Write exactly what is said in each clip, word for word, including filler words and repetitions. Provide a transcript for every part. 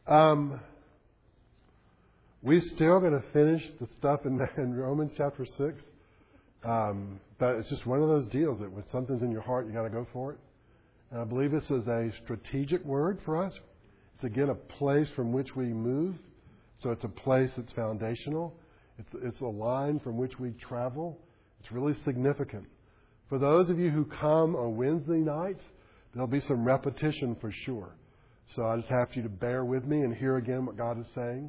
Um, we're still going to finish the stuff in, in Romans chapter six. Um, but it's just one of those deals that when something's in your heart, you got to go for it. And I believe this is a strategic word for us. It's again a place from which we move. So it's a place that's foundational. It's, it's a line from which we travel. It's really significant. For those of you who come on Wednesday nights, there'll be some repetition for sure. So I just have you to bear with me and hear again what God is saying.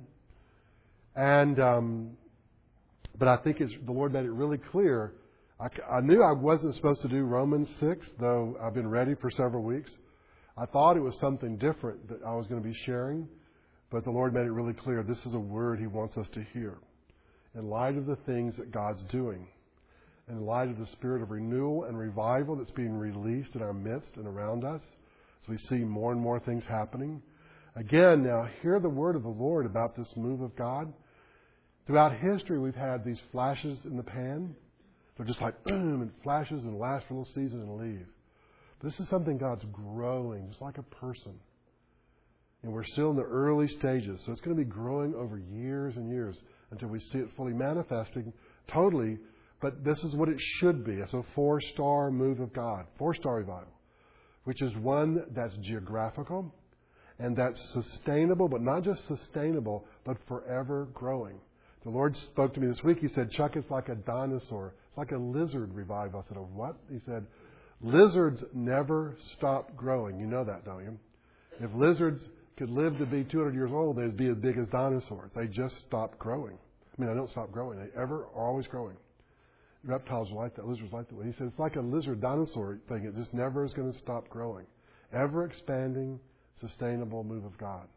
And, um, but I think it's, the Lord made it really clear. I, I knew I wasn't supposed to do Romans six, though I've been ready for several weeks. I thought it was something different that I was going to be sharing, but the Lord made it really clear this is a word He wants us to hear. In light of the things that God's doing, in light of the spirit of renewal and revival that's being released in our midst and around us, as we see more and more things happening. Again, now, hear the word of the Lord about this move of God. Throughout history, we've had these flashes in the pan. They're just like, boom, and flashes and last for a little season and leave. But this is something God's growing, just like a person. And we're still in the early stages. So it's going to be growing over years and years until we see it fully manifesting totally. But this is what it should be. It's a four-star move of God, four-star revival, which is one that's geographical and that's sustainable, but not just sustainable, but forever growing. The Lord spoke to me this week. He said, Chuck, it's like a dinosaur. It's like a lizard revival. I said, oh, what? He said, lizards never stop growing. You know that, don't you? If lizards could live to be two hundred years old, they'd be as big as dinosaurs. They just stop growing. I mean, they don't stop growing. They ever are always growing. Reptiles are like that. Lizards like that. He said, it's like a lizard dinosaur thing. It just never is going to stop growing. Ever expanding, sustainable move of God.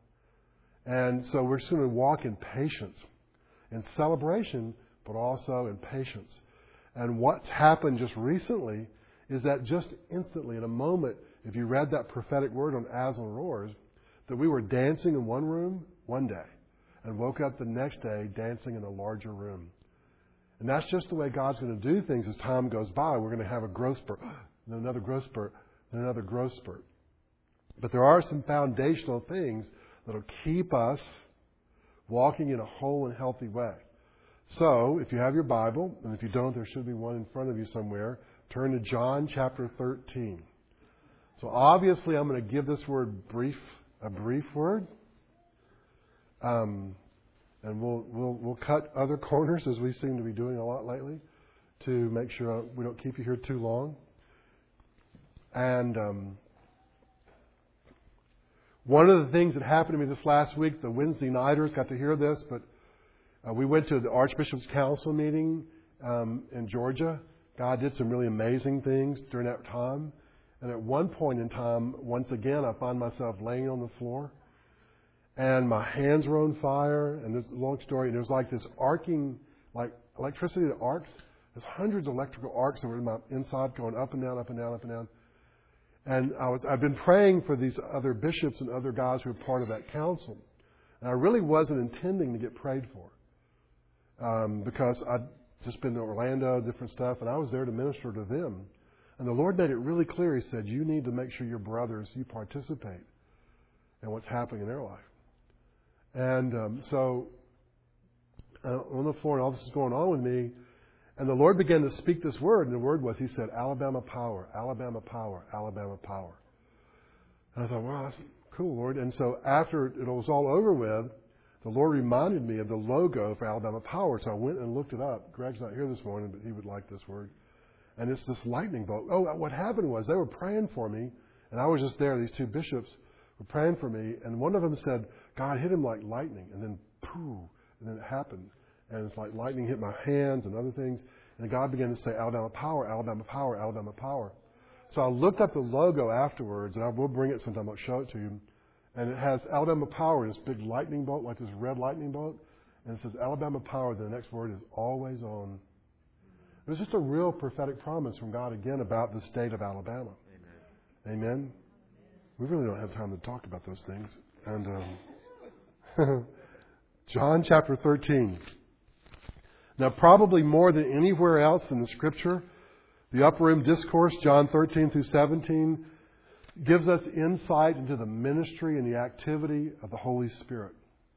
And so we're just going to walk in patience. In celebration, but also in patience. And what's happened just recently is that just instantly, in a moment, if you read that prophetic word on As and Roars, that we were dancing in one room one day and woke up the next day dancing in a larger room. And that's just the way God's going to do things as time goes by. We're going to have a growth spurt, then another growth spurt, then another growth spurt. But there are some foundational things that will keep us walking in a whole and healthy way. So, if you have your Bible, and if you don't, there should be one in front of you somewhere, turn to John chapter thirteen. So obviously I'm going to give this word brief, a brief word. Um, and we'll, we'll, we'll cut other corners, as we seem to be doing a lot lately, to make sure we don't keep you here too long. And um, one of the things that happened to me this last week, the Wednesday nighters got to hear this, but uh, we went to the Archbishop's Council meeting um, in Georgia. God did some really amazing things during that time. And at one point in time, once again, I found myself laying on the floor. And my hands were on fire. And this is a long story. And there was like this arcing, like electricity that arcs. There's hundreds of electrical arcs that were in my inside going up and down, up and down, up and down. And I was, I've been praying for these other bishops and other guys who were part of that council. And I really wasn't intending to get prayed for. Um, because I'd just been to Orlando, different stuff, and I was there to minister to them. And the Lord made it really clear. He said, you need to make sure your brothers, you participate in what's happening in their life. And um, so uh, on the floor, and all this is going on with me, and the Lord began to speak this word, and the word was, He said, Alabama power, Alabama power, Alabama power. And I thought, wow, that's cool, Lord. And so after it was all over with, the Lord reminded me of the logo for Alabama Power. So I went and looked it up. Greg's not here this morning, but he would like this word. And it's this lightning bolt. Oh, what happened was they were praying for me, and I was just there. These two bishops were praying for me, and one of them said, God hit him like lightning, and then pooh, and then it happened. And it's like lightning hit my hands and other things. And God began to say, Alabama Power, Alabama Power, Alabama Power. So I looked up the logo afterwards, and I will bring it sometime. I'll show it to you. And it has Alabama Power, this big lightning bolt, like this red lightning bolt. And it says Alabama Power, then the next word is always on. It was just a real prophetic promise from God again about the state of Alabama. Amen. Amen. We really don't have time to talk about those things. And um, John chapter thirteen. Now, probably more than anywhere else in the Scripture, the Upper Room Discourse, John thirteen through seventeen, gives us insight into the ministry and the activity of the Holy Spirit,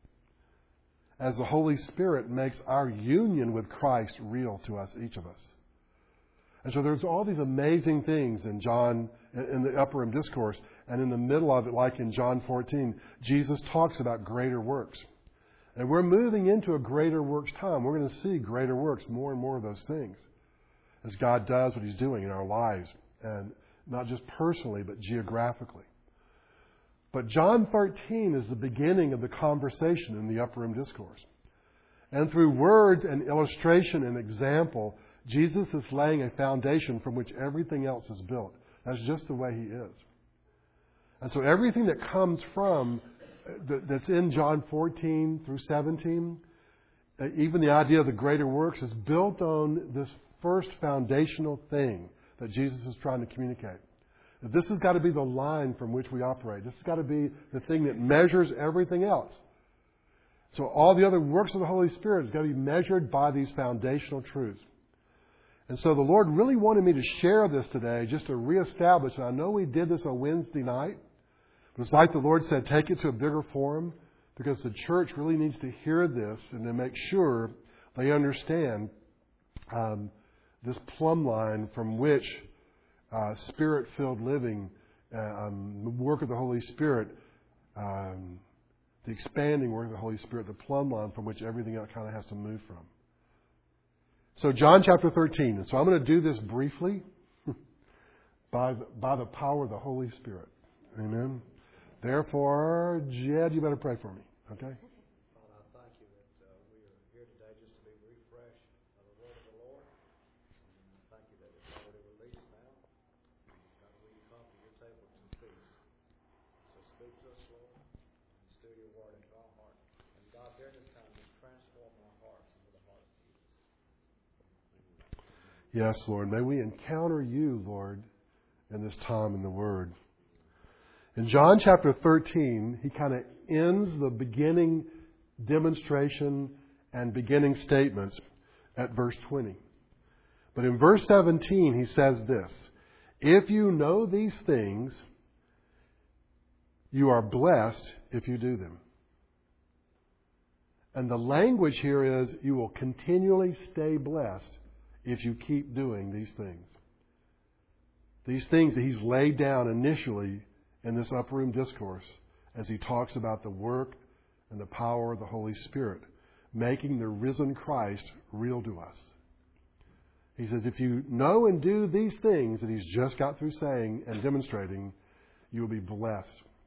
as the Holy Spirit makes our union with Christ real to us, each of us. And so there's all these amazing things in John, in the Upper Room Discourse, and in the middle of it, like in John fourteen, Jesus talks about greater works. And we're moving into a greater works time. We're going to see greater works, more and more of those things, as God does what He's doing in our lives, and not just personally, but geographically. But John thirteen is the beginning of the conversation in the Upper Room Discourse. And through words and illustration and example, Jesus is laying a foundation from which everything else is built. That's just the way He is. And so everything that comes from, that's in John fourteen through seventeen, even the idea of the greater works, is built on this first foundational thing that Jesus is trying to communicate. This has got to be the line from which we operate. This has got to be the thing that measures everything else. So all the other works of the Holy Spirit has got to be measured by these foundational truths. And so the Lord really wanted me to share this today, just to reestablish, and I know we did this on Wednesday night, but it's like the Lord said, take it to a bigger forum, because the church really needs to hear this and to make sure they understand um, this plumb line from which uh, Spirit-filled living, uh, um, the work of the Holy Spirit, um, the expanding work of the Holy Spirit, the plumb line from which everything else kind of has to move from. So John chapter thirteen. And so I'm going to do this briefly by the, by the power of the Holy Spirit. Amen. Therefore, Jed, you better pray for me. Okay? Father, I thank you that uh, we are here today just to be refreshed by the word of the Lord. And I thank you that it's already released now. God, we come to your table to peace. So speak to us, Lord, and still your word into our heart. And God, during this time, just transform our hearts into the heart of Jesus. Yes, Lord. May we encounter you, Lord, in this time in the Word. In John chapter thirteen, he kind of ends the beginning demonstration and beginning statements at verse twenty. But in verse seventeen, he says this: if you know these things, you are blessed if you do them. And the language here is, you will continually stay blessed if you keep doing these things. These things that he's laid down initially in this Upper Room Discourse as he talks about the work and the power of the Holy Spirit, making the risen Christ real to us. He says, if you know and do these things that he's just got through saying and demonstrating, you will be blessed.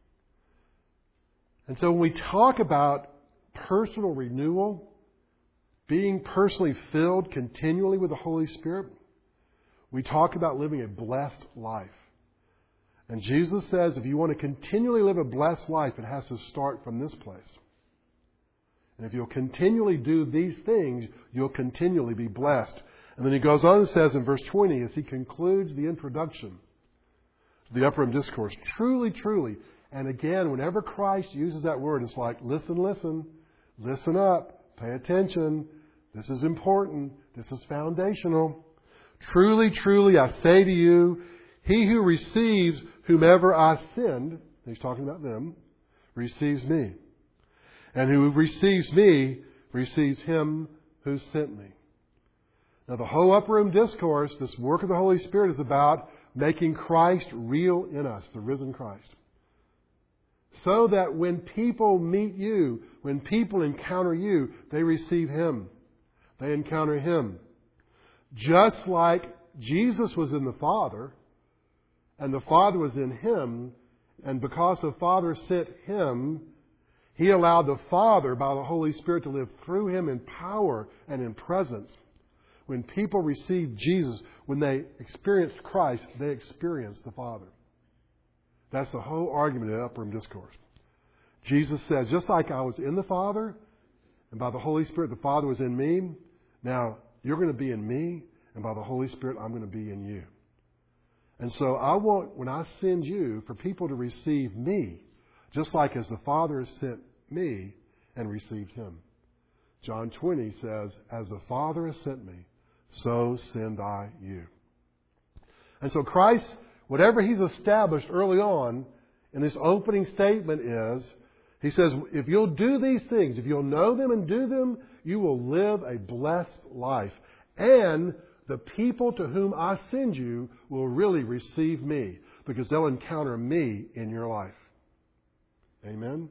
And so when we talk about personal renewal, being personally filled continually with the Holy Spirit, we talk about living a blessed life. And Jesus says if you want to continually live a blessed life, it has to start from this place. And if you'll continually do these things, you'll continually be blessed. And then he goes on and says in verse twenty, as he concludes the introduction to the Upper Room Discourse, truly, truly, and again, whenever Christ uses that word, it's like, listen, listen, listen up, pay attention, this is important, this is foundational. Truly, truly, I say to you, he who receives whomever I send, he's talking about them, receives me. And who receives me receives him who sent me. Now the whole Upper Room Discourse, this work of the Holy Spirit, is about making Christ real in us, the risen Christ. So that when people meet you, when people encounter you, they receive Him. They encounter Him. Just like Jesus was in the Father, and the Father was in Him, and because the Father sent Him, He allowed the Father, by the Holy Spirit, to live through Him in power and in presence. When people receive Jesus, when they experience Christ, they experience the Father. That's the whole argument of the Upper Room Discourse. Jesus says, just like I was in the Father, and by the Holy Spirit the Father was in me, now you're going to be in me, and by the Holy Spirit I'm going to be in you. And so I want, when I send you, for people to receive me, just like as the Father has sent me and received Him. John twenty says, as the Father has sent me, so send I you. And so Christ, Whatever He's established early on in this opening statement is, He says, if you'll do these things, if you'll know them and do them, you will live a blessed life. And the people to whom I send you will really receive me, because they'll encounter me in your life. Amen?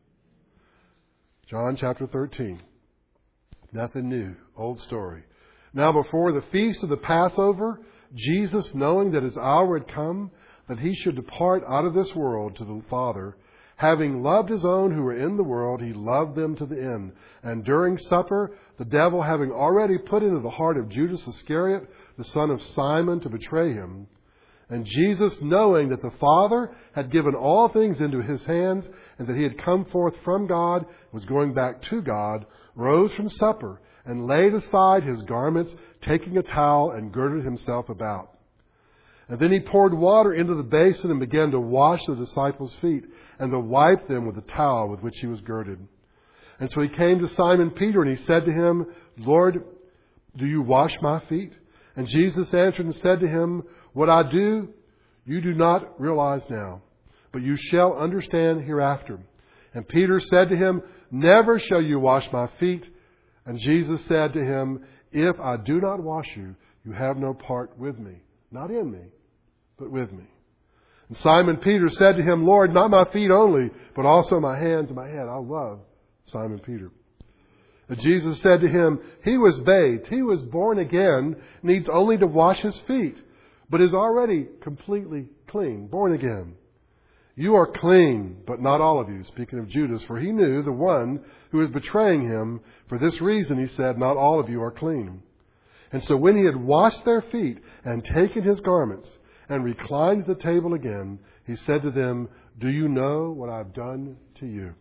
John chapter thirteen. Nothing new. Old story. Now before the feast of the Passover, Jesus, knowing that His hour had come, that He should depart out of this world to the Father, having loved His own who were in the world, He loved them to the end. And during supper, the devil having already put into the heart of Judas Iscariot, the son of Simon, to betray Him, and Jesus, knowing that the Father had given all things into His hands, and that He had come forth from God, was going back to God, rose from supper, and laid aside His garments, taking a towel, and girded Himself about. And then He poured water into the basin and began to wash the disciples' feet, and to wipe them with the towel with which He was girded. And so He came to Simon Peter, and He said to him, Lord, do you wash my feet? And Jesus answered and said to him, what I do, you do not realize now, but you shall understand hereafter. And Peter said to Him, never shall you wash my feet. And Jesus said to him, if I do not wash you, you have no part with me. Not in me, but with me. And Simon Peter said to Him, Lord, not my feet only, but also my hands and my head. I love Simon Peter. And Jesus said to him, he was bathed, he was born again, needs only to wash his feet, but is already completely clean, born again. You are clean, but not all of you. Speaking of Judas, for he knew the one who was betraying him. For this reason, he said, not all of you are clean. And so when he had washed their feet and taken his garments and reclined at the table again, he said to them, do you know what I've done to you?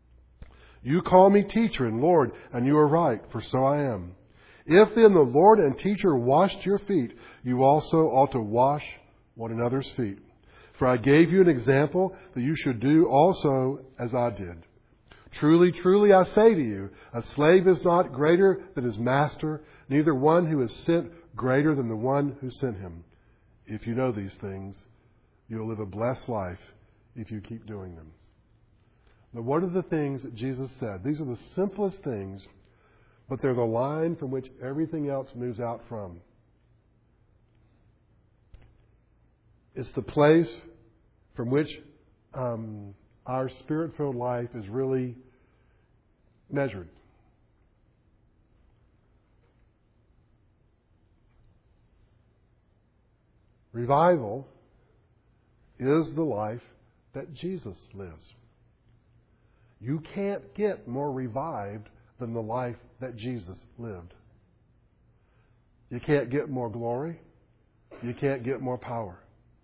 You call me teacher and Lord, and you are right, for so I am. If then the Lord and teacher washed your feet, you also ought to wash one another's feet. For I gave you an example that you should do also as I did. Truly, truly, I say to you, a slave is not greater than his master, neither one who is sent greater than the one who sent him. If you know these things, you'll live a blessed life if you keep doing them. Now, what are the things that Jesus said? These are the simplest things, but they're the line from which everything else moves out from. It's the place from which um, our Spirit-filled life is really measured. Revival is the life that Jesus lives. You can't get more revived than the life that Jesus lived. You can't get more glory. You can't get more power.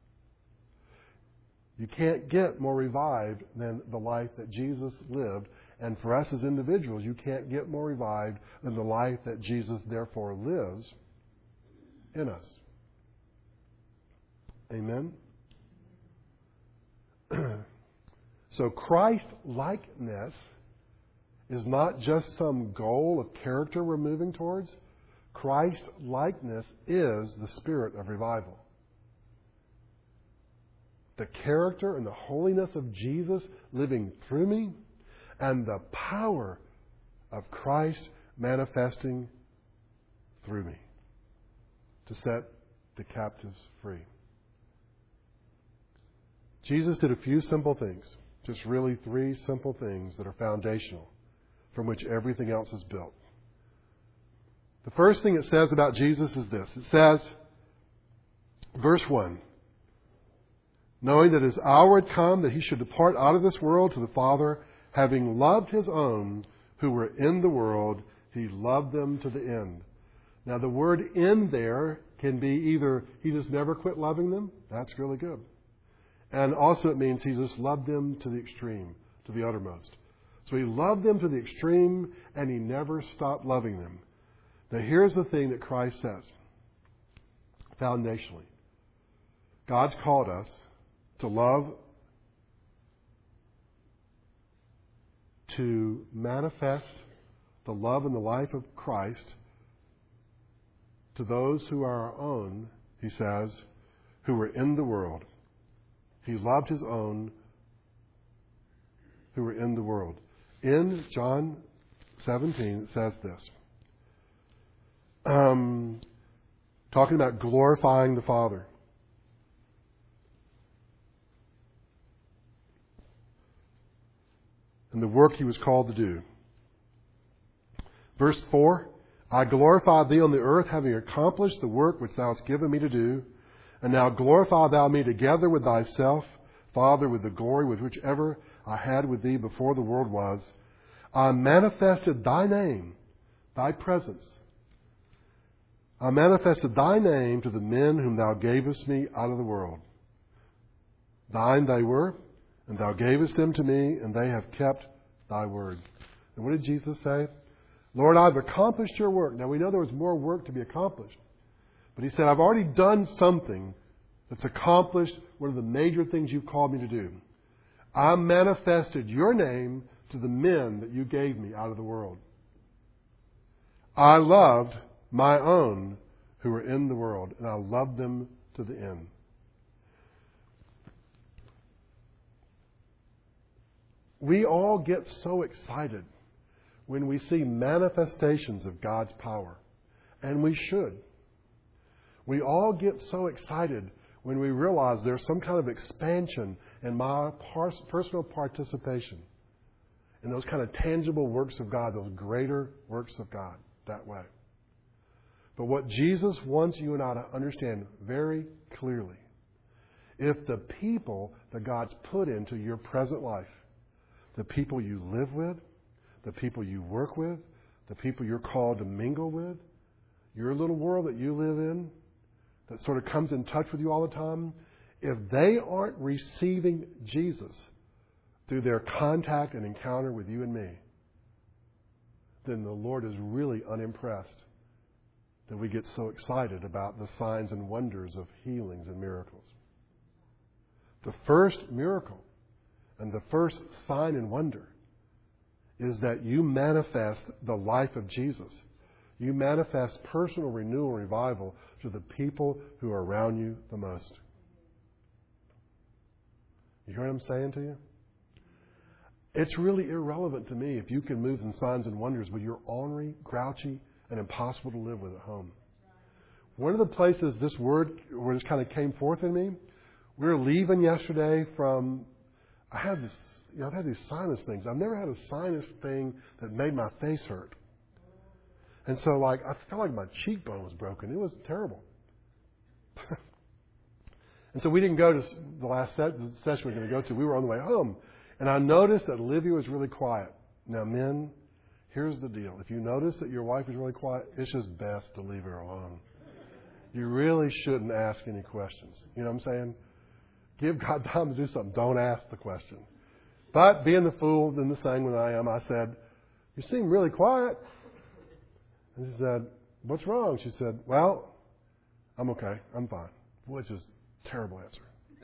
You can't get more revived than the life that Jesus lived. And for us as individuals, you can't get more revived than the life that Jesus therefore lives in us. Amen? So Christ-likeness is not just some goal of character we're moving towards. Christ-likeness is the spirit of revival. The character and the holiness of Jesus living through me, and the power of Christ manifesting through me to set the captives free. Jesus did a few simple things, just really three simple things that are foundational, from which everything else is built. The first thing it says about Jesus is this. It says, verse one, knowing that His hour had come that He should depart out of this world to the Father, having loved His own who were in the world, He loved them to the end. Now the word "in" there can be either He just never quit loving them. That's really good. And also it means He just loved them to the extreme, to the uttermost. So He loved them to the extreme and He never stopped loving them. Now here's the thing that Christ says, foundationally. God's called us to love, to manifest the love and the life of Christ to those who are our own, He says, who were in the world. He loved His own who were in the world. In John seventeen, it says this. Um, talking about glorifying the Father. And the work He was called to do. Verse four, I glorify Thee on the earth, having accomplished the work which Thou hast given me to do. And now glorify Thou me together with Thyself, Father, with the glory with which ever I had with Thee before the world was. I manifested Thy name, Thy presence. I manifested Thy name to the men whom Thou gavest me out of the world. Thine they were, and Thou gavest them to me, and they have kept Thy word. And what did Jesus say? Lord, I've accomplished Your work. Now we know there was more work to be accomplished. But He said, I've already done something that's accomplished one of the major things You've called me to do. I manifested Your name to the men that You gave me out of the world. I loved my own who were in the world, and I loved them to the end. We all get so excited when we see manifestations of God's power, and we should. We all get so excited when we realize there's some kind of expansion in my personal participation in those kind of tangible works of God, those greater works of God, that way. But what Jesus wants you and I to understand very clearly, if the people that God's put into your present life, the people you live with, the people you work with, the people you're called to mingle with, your little world that you live in, that sort of comes in touch with you all the time, if they aren't receiving Jesus through their contact and encounter with you and me, then the Lord is really unimpressed that we get so excited about the signs and wonders of healings and miracles. The first miracle and the first sign and wonder is that you manifest the life of Jesus. You manifest personal renewal and revival to the people who are around you the most. You hear what I'm saying to you? It's really irrelevant to me if you can move in signs and wonders, but you're ornery, grouchy, and impossible to live with at home. One of the places this word where this kind of came forth in me, we were leaving yesterday from, I had this, you know, I've had these sinus things. I've never had a sinus thing that made my face hurt. And so, like, I felt like my cheekbone was broken. It was terrible. And so we didn't go to the last set, the session we were going to go to. We were on the way home. And I noticed that Olivia was really quiet. Now, men, here's the deal. If you notice that your wife is really quiet, it's just best to leave her alone. You really shouldn't ask any questions. You know what I'm saying? Give God time to do something. Don't ask the question. But being the fool and the sanguine I am, I said, you seem really quiet. And she said, what's wrong? She said, well, I'm okay. I'm fine. Which is a terrible answer.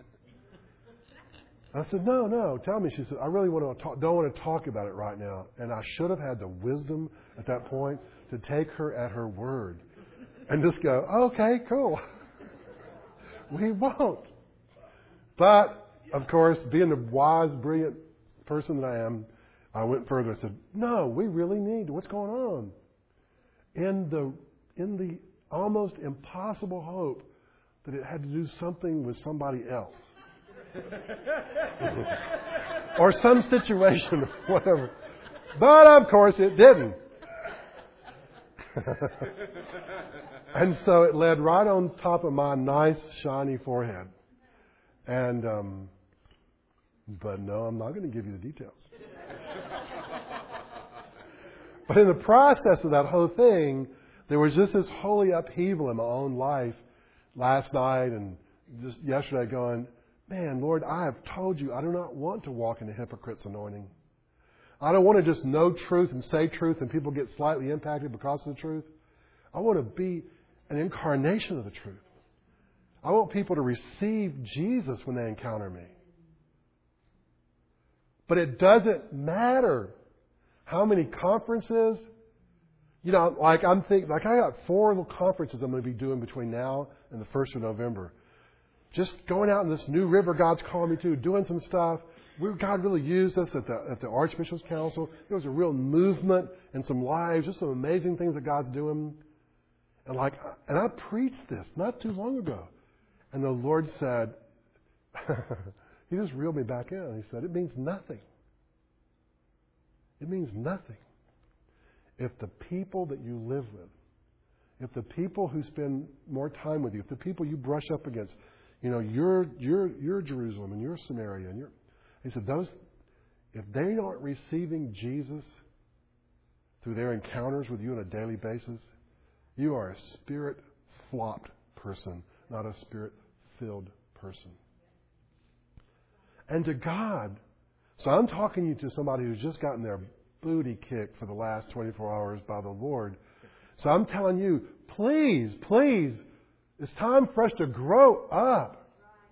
I said, no, no, tell me. She said, I really want to talk, don't want to talk about it right now. And I should have had the wisdom at that point to take her at her word and just go, okay, cool. We won't. But, of course, being the wise, brilliant person that I am, I went further. I said, no, we really need, what's going on? In the, in the almost impossible hope that it had to do something with somebody else. Or some situation, whatever. But, of course, it didn't. And so it led right on top of my nice, shiny forehead. And, um, but no, I'm not going to give you the details. But in the process of that whole thing, there was just this holy upheaval in my own life last night and just yesterday going, man, Lord, I have told you I do not want to walk in a hypocrite's anointing. I don't want to just know truth and say truth and people get slightly impacted because of the truth. I want to be an incarnation of the truth. I want people to receive Jesus when they encounter me. But it doesn't matter how many conferences. You know, like I'm thinking, like I got four little conferences I'm going to be doing between now and the first of November. just going out in this new river God's calling me to, doing some stuff. We, God really used us at the at the Archbishop's Council. There was a real movement and some lives, just some amazing things that God's doing. And like, and I preached this not too long ago. And the Lord said, He just reeled me back in. He said, it means nothing. It means nothing. If the people that you live with, if the people who spend more time with you, if the people you brush up against, you know, you're, you're, you're Jerusalem and you're Samaria, and you're, he said, those, if they aren't receiving Jesus through their encounters with you on a daily basis, you are a spirit-flopped person, not a spirit-filled person. And to God, so I'm talking you to somebody who's just gotten their booty kicked for the last twenty-four hours by the Lord. So I'm telling you, please, please, it's time for us to grow up.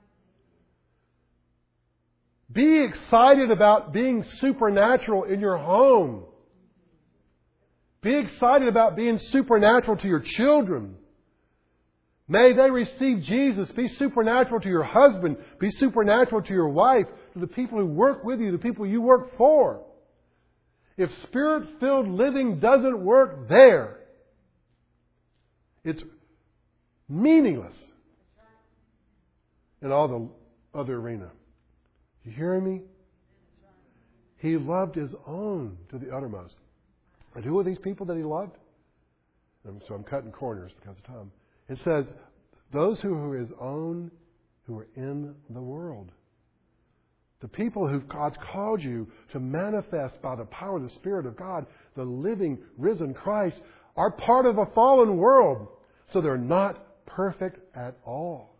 Be excited about being supernatural in your home. Be excited about being supernatural to your children. May they receive Jesus. Be supernatural to your husband. Be supernatural to your wife, to the people who work with you, the people you work for. If Spirit-filled living doesn't work there, it's meaningless in all the other arena. You hearing me? He loved His own to the uttermost. And who are these people that He loved? And so I'm cutting corners because of time. It says, those who are His own, who are in the world. The people who God's called you to manifest by the power of the Spirit of God, the living, risen Christ, are part of a fallen world. So they're not perfect at all.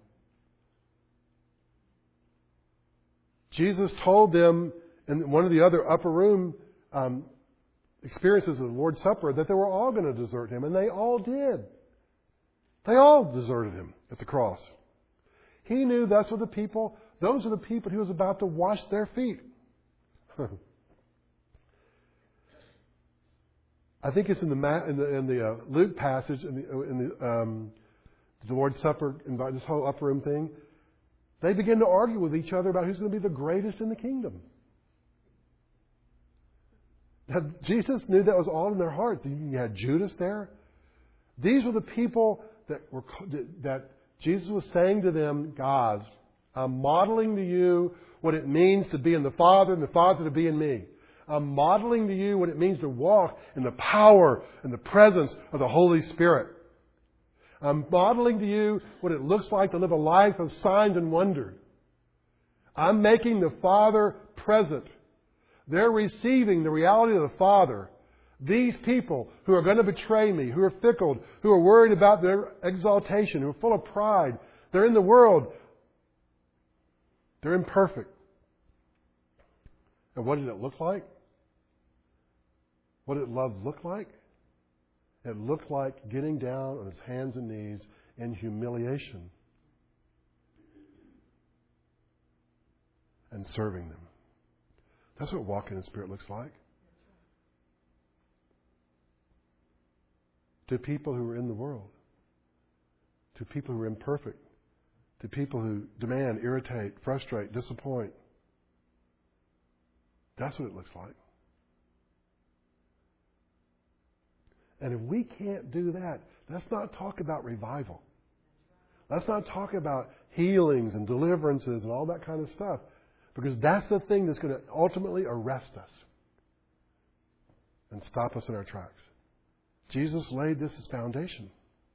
Jesus told them in one of the other upper room um, experiences of the Lord's Supper that they were all going to desert Him, and they all did. They all deserted Him at the cross. He knew that's what the people, those are the people He was about to wash their feet. I think it's in the in the, in the uh, Luke passage in the, in the, um, the Lord's Supper, and this whole upper room thing. They begin to argue with each other about who's going to be the greatest in the kingdom. Now, Jesus knew that was all in their hearts. You had Judas there. These were the people that were that Jesus was saying to them, guys, I'm modeling to you what it means to be in the Father and the Father to be in me. I'm modeling to you what it means to walk in the power and the presence of the Holy Spirit. I'm modeling to you what it looks like to live a life of signs and wonders. I'm making the Father present. They're receiving the reality of the Father. These people who are going to betray me, who are fickle, who are worried about their exaltation, who are full of pride, they're in the world. They're imperfect. And what did it look like? What did love look like? It looked like getting down on his hands and knees in humiliation and serving them. That's what walking in the Spirit looks like. To people who are in the world. To people who are imperfect. To people who demand, irritate, frustrate, disappoint. That's what it looks like. And if we can't do that, let's not talk about revival. Let's not talk about healings and deliverances and all that kind of stuff. Because that's the thing that's going to ultimately arrest us and stop us in our tracks. Jesus laid this as foundation.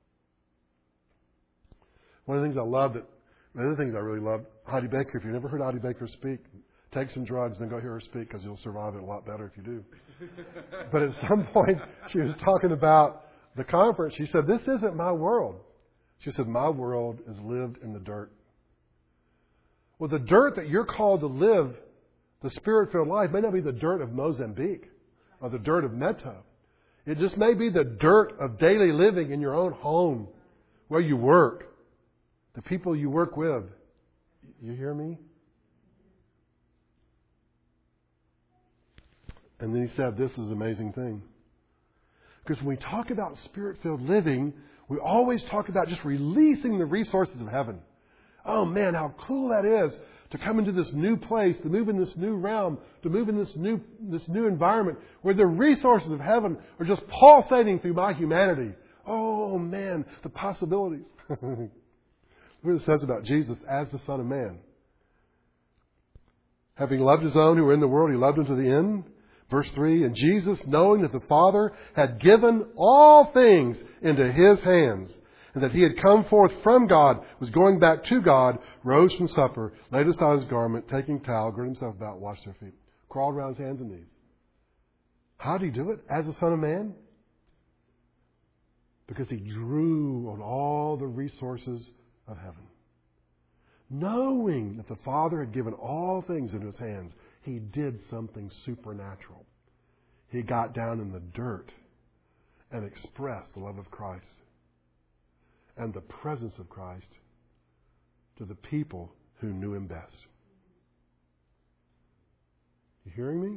One of the things I love that, one of the things I really love, Heidi Baker, if you've never heard Heidi Baker speak, take some drugs and go hear her speak because you'll survive it a lot better if you do. But at some point, she was talking about the conference. She said, this isn't my world. She said, my world is lived in the dirt. Well, the dirt that you're called to live, the Spirit-filled life, may not be the dirt of Mozambique or the dirt of Meto. It just may be the dirt of daily living in your own home, where you work, the people you work with. You hear me? And then he said, this is an amazing thing. Because when we talk about Spirit-filled living, we always talk about just releasing the resources of heaven. Oh man, how cool that is to come into this new place, to move in this new realm, to move in this new this new environment where the resources of heaven are just pulsating through my humanity. Oh man, the possibilities. Look what it says about Jesus as the Son of Man. Having loved His own who were in the world, He loved them to the end. Verse three, and Jesus, knowing that the Father had given all things into His hands, and that He had come forth from God, was going back to God, rose from supper, laid aside His garment, taking towel, girded Himself about, washed their feet. Crawled around His hands and knees. How did He do it? As the Son of Man? Because He drew on all the resources of heaven. Knowing that the Father had given all things into His hands, He did something supernatural. He got down in the dirt and expressed the love of Christ and the presence of Christ to the people who knew Him best. You hearing me?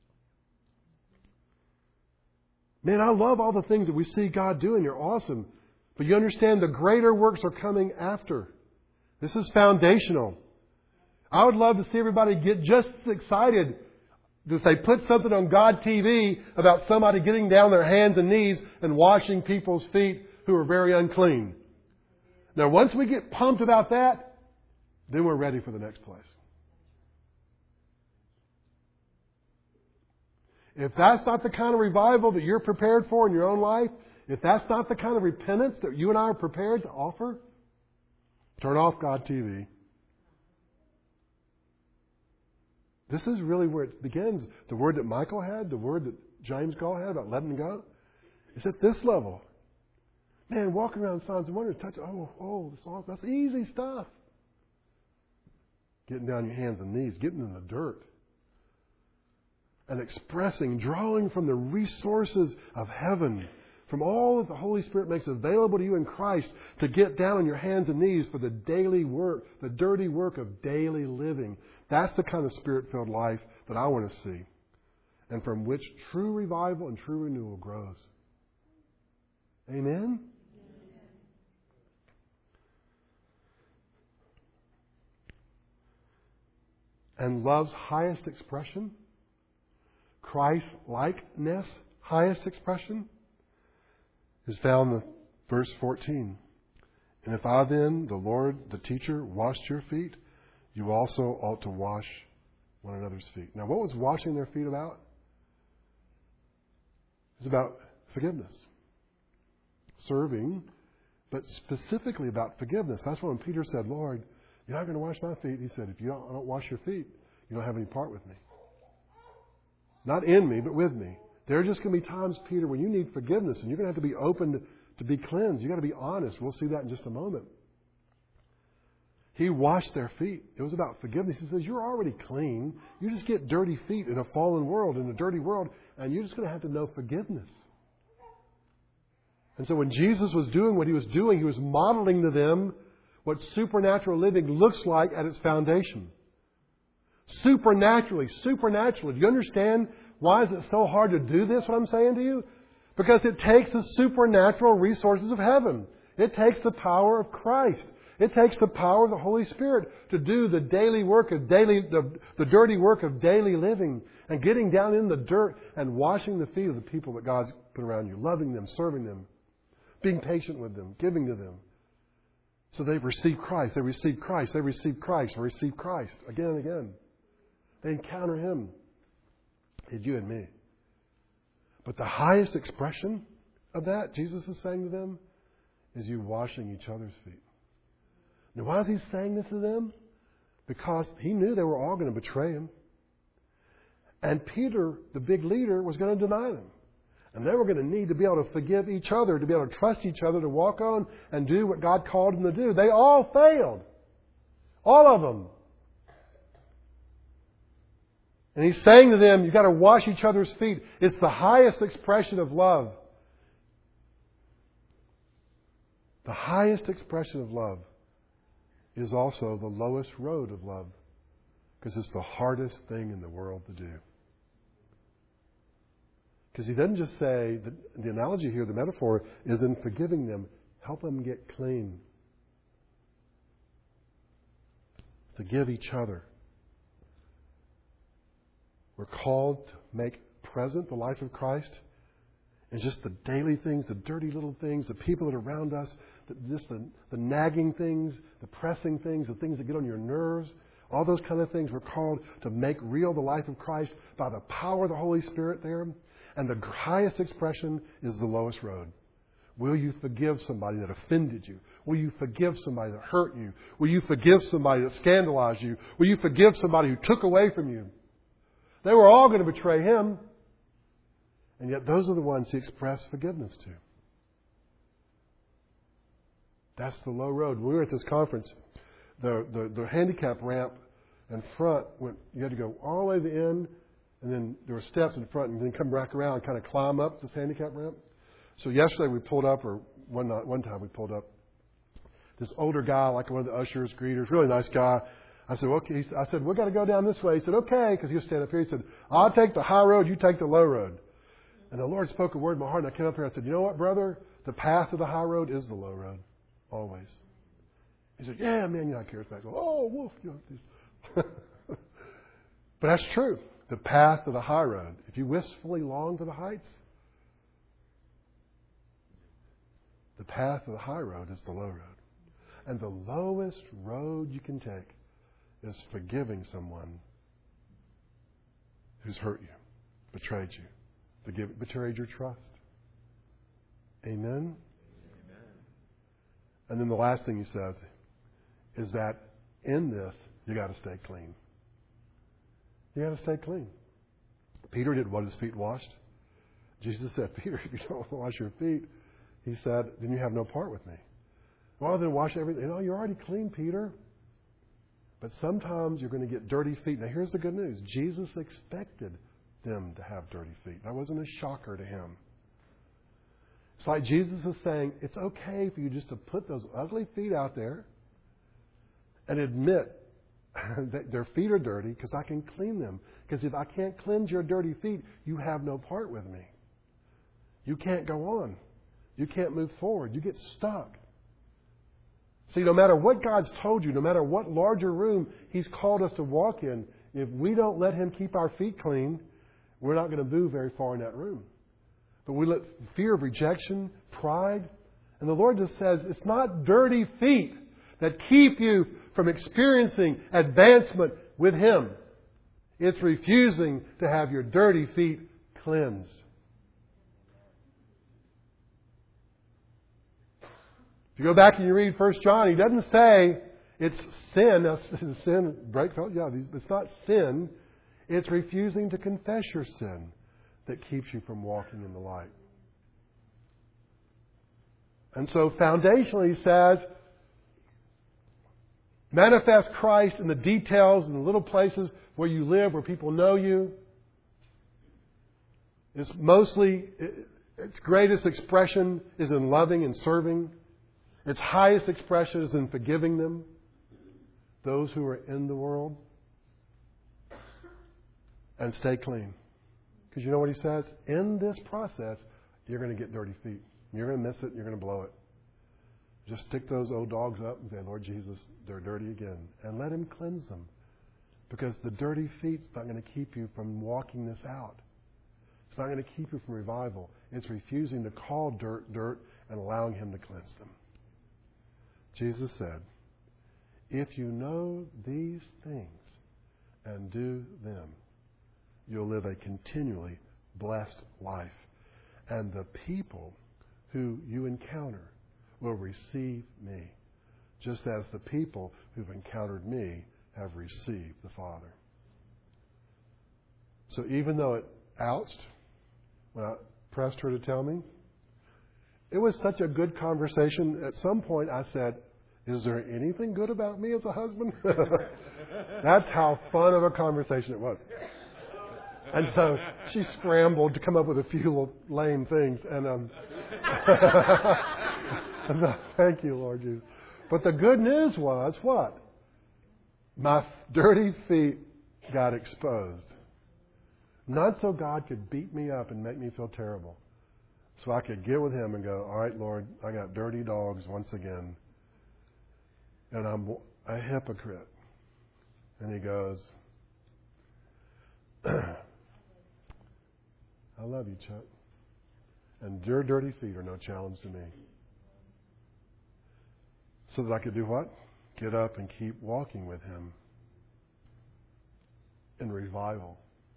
Man, I love all the things that we see God doing. They're awesome. But you understand the greater works are coming after. This is foundational. I would love to see everybody get just as excited that they put something on God T V about somebody getting down their hands and knees and washing people's feet who are very unclean. Now, once we get pumped about that, then we're ready for the next place. If that's not the kind of revival that you're prepared for in your own life, if that's not the kind of repentance that you and I are prepared to offer, turn off God T V. This is really where it begins. The word that Michael had, the word that James Gall had about letting go, is at this level. Man, walking around signs and wonders, touch, oh, oh, that's, all, that's easy stuff. Getting down your hands and knees, getting in the dirt. And expressing, drawing from the resources of heaven, from all that the Holy Spirit makes available to you in Christ, to get down on your hands and knees for the daily work, the dirty work of daily living. That's the kind of Spirit-filled life that I want to see, and from which true revival and true renewal grows. Amen? And love's highest expression, Christ-likeness, highest expression, is found in verse fourteen. And if I then, the Lord, the teacher, washed your feet, you also ought to wash one another's feet. Now, what was washing their feet about? It's about forgiveness. Serving, but specifically about forgiveness. That's why when Peter said, Lord, you're not going to wash my feet. He said, if you don't, I don't wash your feet, you don't have any part with me. Not in me, but with me. There are just going to be times, Peter, when you need forgiveness and you're going to have to be open to, to be cleansed. You've got to be honest. We'll see that in just a moment. He washed their feet. It was about forgiveness. He says, you're already clean. You just get dirty feet in a fallen world, in a dirty world, and you're just going to have to know forgiveness. And so when Jesus was doing what He was doing, He was modeling to them what supernatural living looks like at its foundation. Supernaturally, supernaturally. Do you understand why is it so hard to do this, what I'm saying to you? Because it takes the supernatural resources of heaven. It takes the power of Christ. It takes the power of the Holy Spirit to do the daily work of daily, the, the dirty work of daily living and getting down in the dirt and washing the feet of the people that God's put around you, loving them, serving them, being patient with them, giving to them. So they receive Christ, they receive Christ, they receive Christ, they receive Christ again and again. They encounter Him. It's you and me. But the highest expression of that, Jesus is saying to them, is you washing each other's feet. Now, why is He saying this to them? Because He knew they were all going to betray Him. And Peter, the big leader, was going to deny them. And they were going to need to be able to forgive each other, to be able to trust each other, to walk on and do what God called them to do. They all failed. All of them. And He's saying to them, you've got to wash each other's feet. It's the highest expression of love. The highest expression of love is also the lowest road of love. Because it's the hardest thing in the world to do. Because He doesn't just say, the, the analogy here, the metaphor, is in forgiving them, help them get clean. to give each other. We're called to make present the life of Christ and just the daily things, the dirty little things, the people that are around us, the, just the, the nagging things, the pressing things, the things that get on your nerves, all those kind of things. We're called to make real the life of Christ by the power of the Holy Spirit there. And the highest expression is the lowest road. Will you forgive somebody that offended you? Will you forgive somebody that hurt you? Will you forgive somebody that scandalized you? Will you forgive somebody who took away from you? They were all going to betray Him. And yet those are the ones He expressed forgiveness to. That's the low road. When we were at this conference, the, the, the handicap ramp in front, went, you had to go all the way to the end, and then there were steps in front, and then come back around and kind of climb up this handicap ramp. So yesterday we pulled up, or one night, one time we pulled up, this older guy, like one of the ushers, greeters, really nice guy. I said, okay. I said, we got to go down this way. He said, okay, because he was standing up here. He said, I'll take the high road, you take the low road. And the Lord spoke a word in my heart, and I came up here and I said, you know what, brother? The path of the high road is the low road, always. He said, yeah, man, you're not charismatic. I go, oh, wolf. You know, but that's true. The path of the high road. If you wistfully long for the heights, the path of the high road is the low road. And the lowest road you can take is forgiving someone who's hurt you, betrayed you, forgive, betrayed your trust. Amen? Amen? And then the last thing he says is that in this, you got to stay clean. You got to stay clean. Peter didn't want his feet washed. Jesus said, Peter, if you don't wash your feet, he said, then you have no part with me. Well, then wash everything. You know, you're already clean, Peter. But sometimes you're going to get dirty feet. Now, here's the good news. Jesus expected them to have dirty feet. That wasn't a shocker to Him. It's like Jesus is saying, it's okay for you just to put those ugly feet out there and admit that their feet are dirty because I can clean them. Because if I can't cleanse your dirty feet, you have no part with me. You can't go on. You can't move forward. You get stuck. See, no matter what God's told you, no matter what larger room He's called us to walk in, if we don't let Him keep our feet clean, we're not going to move very far in that room. But we let fear of rejection, pride, and the Lord just says, it's not dirty feet that keep you from experiencing advancement with Him. It's refusing to have your dirty feet cleansed. If you go back and you read First John, he doesn't say it's sin. Now, sin breaks. Yeah, it's not sin. It's refusing to confess your sin that keeps you from walking in the light. And so foundationally, he says, manifest Christ in the details, in the little places where you live, where people know you. It's mostly, its greatest expression is in loving and serving. Its highest expression is in forgiving them, those who are in the world. And stay clean. Because you know what he says? In this process, you're going to get dirty feet. You're going to miss it. You're going to blow it. Just stick those old dogs up and say, Lord Jesus, they're dirty again. And let Him cleanse them. Because the dirty feet's not going to keep you from walking this out. It's not going to keep you from revival. It's refusing to call dirt, dirt, and allowing Him to cleanse them. Jesus said, if you know these things and do them, you'll live a continually blessed life. And the people who you encounter will receive me, just as the people who've encountered me have received the Father. So even though it ouched when I pressed her to tell me, it was such a good conversation. At some point I said, is there anything good about me as a husband? That's how fun of a conversation it was. And so she scrambled to come up with a few lame things. And um, thank you, Lord Jesus. But the good news was what? My dirty feet got exposed. Not so God could beat me up and make me feel terrible. So I could get with Him and go, all right, Lord, I got dirty dogs once again. And I'm a hypocrite. And he goes, I love you, Chuck. And your dirty feet are no challenge to me. So that I could do what? Get up and keep walking with him in revival.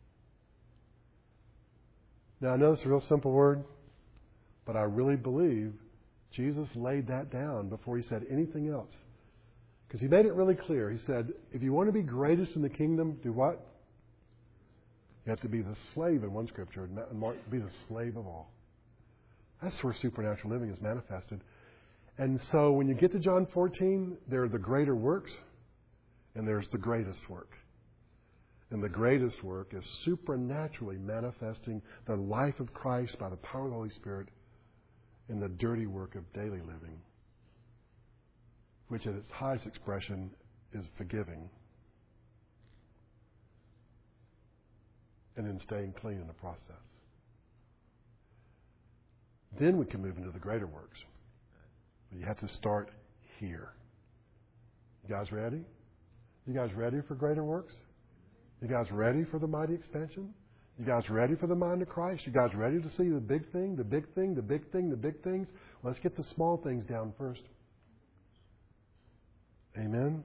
Now, I know it's a real simple word, but I really believe Jesus laid that down before he said anything else. Because he made it really clear. He said, if you want to be greatest in the kingdom, do what? You have to be the slave in one scripture, and be the slave of all. That's where supernatural living is manifested. And so when you get to John fourteen, there are the greater works, and there's the greatest work. And the greatest work is supernaturally manifesting the life of Christ by the power of the Holy Spirit in the dirty work of daily living, which at its highest expression is forgiving and in staying clean in the process. Then we can move into the greater works. But you have to start here. You guys ready? You guys ready for greater works? You guys ready for the mighty expansion? You guys ready for the mind of Christ? You guys ready to see the big thing, the big thing, the big thing, the big things? Let's get the small things down first. Amen?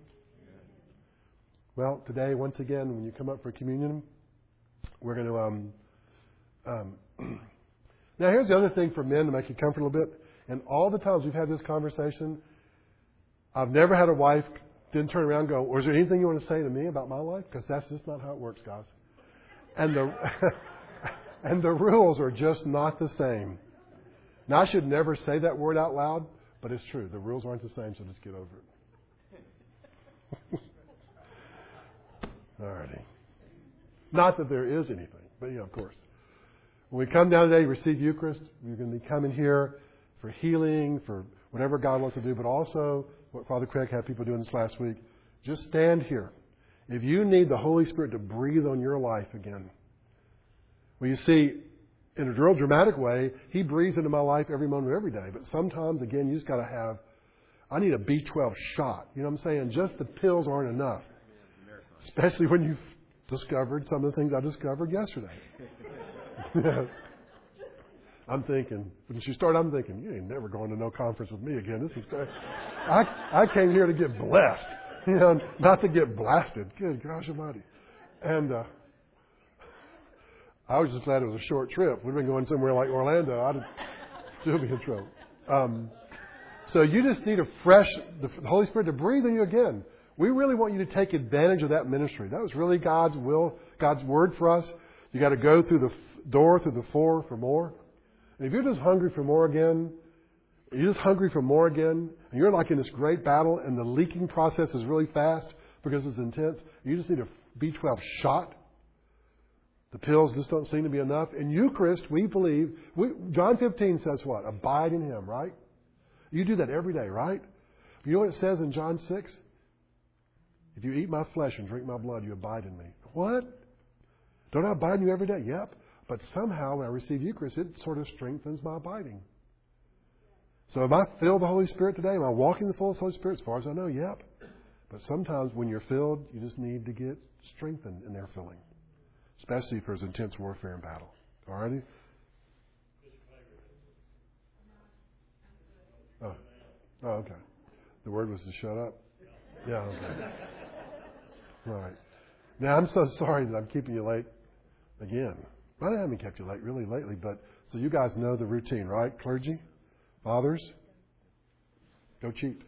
Well, today, once again, when you come up for communion, we're going to... Um, um, now, here's the other thing for men to make you comfort a little bit. And all the times we've had this conversation, I've never had a wife didn't turn around and go, or is there anything you want to say to me about my life? Because that's just not how it works, guys. And the and the rules are just not the same. Now, I should never say that word out loud, but it's true. The rules aren't the same, so just get over it. All righty. Not that there is anything, but, you know, of course. When we come down today to receive Eucharist, we're going to be coming here for healing, for whatever God wants to do, but also what Father Craig had people doing this last week. Just stand here. If you need the Holy Spirit to breathe on your life again, well, you see, in a real dramatic way, He breathes into my life every moment of every day. But sometimes, again, you just got to have, I need a B twelve shot. You know what I'm saying? Just the pills aren't enough. Especially when you've discovered some of the things I discovered yesterday. I'm thinking, when she started, I'm thinking, you ain't never going to no conference with me again. This is great. I, I came here to get blessed, you know, not to get blasted. Good gosh almighty. And uh, I was just glad it was a short trip. We'd been going somewhere like Orlando. I'd still be in trouble. Um, so you just need a fresh, the Holy Spirit to breathe on you again. We really want you to take advantage of that ministry. That was really God's will, God's word for us. You got to go through the door, through the floor for more. And if you're just hungry for more again, you're just hungry for more again, and you're like in this great battle, and the leaking process is really fast because it's intense, you just need a B twelve shot. The pills just don't seem to be enough. In Eucharist, we believe, we, John fifteen says what? Abide in Him, right? You do that every day, right? You know what it says in John six? If you eat my flesh and drink my blood, you abide in me. What? Don't I abide in you every day? Yep. But somehow when I receive Eucharist, it sort of strengthens my abiding. So am I filled with the Holy Spirit today? Am I walking in the fullness of the Holy Spirit? As far as I know, yep. But sometimes when you're filled, you just need to get strengthened in their filling. Especially if there's intense warfare and battle. All righty? Oh. Oh, okay. The word was to shut up? Yeah, okay. Right. Now, I'm so sorry that I'm keeping you late again. I haven't kept you late really lately, but so you guys know the routine, right? Clergy, fathers, go cheat.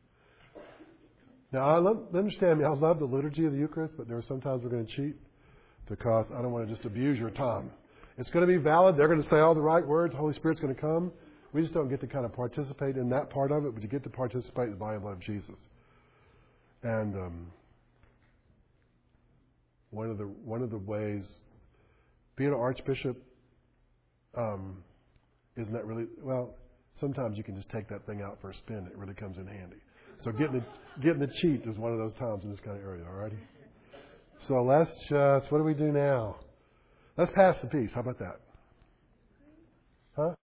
Now, I love, understand me, I love the liturgy of the Eucharist, but there are sometimes we're going to cheat because I don't want to just abuse your time. It's going to be valid. They're going to say all the right words. The Holy Spirit's going to come. We just don't get to kind of participate in that part of it, but you get to participate in the body and blood of Jesus. And um, one of the one of the ways, being an archbishop, um, isn't that really, well, sometimes you can just take that thing out for a spin. It really comes in handy. So getting the, getting the cheat is one of those times in this kind of area, all righty? So let's just, what do we do now? Let's pass the peace. How about that? Huh?